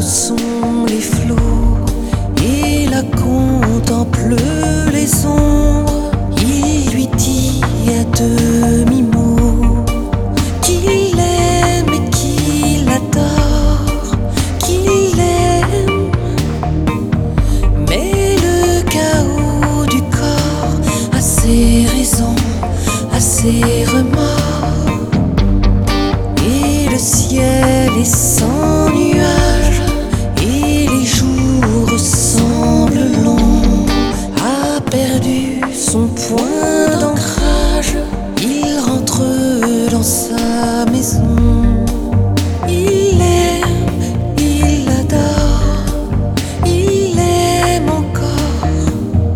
insondable sont les flots. Il la contemple les ombres. Il lui dit à demi-mot qu'il aime et qu'il adore, qu'il aime. Mais le chaos du corps a ses raisons, a ses remords. Et le ciel est sans nuages, et les jours semblent longs. A perdu son point d'ancrage, il rentre dans sa maison. Il aime, il adore, il aime encore.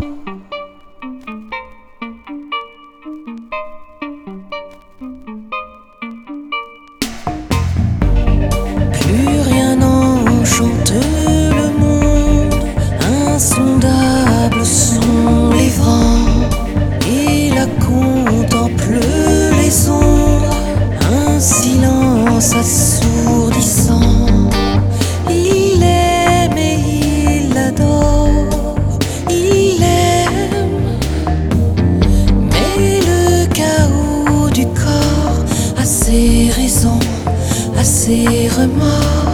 Plus rien n'enchante le monde, insondables sont les vents. Il la contemple les ombres, un silence assourdissant. Il aime et il adore, il aime. Mais le chaos du corps a ses raisons, a ses remords.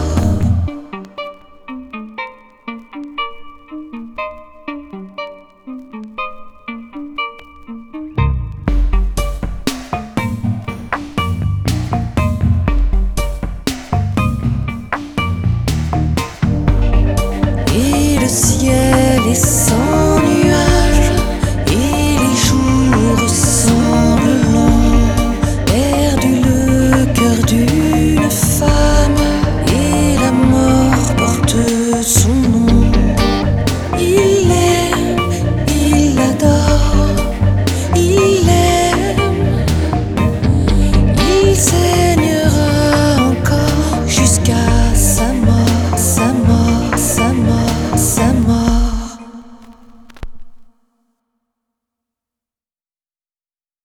Et le ciel est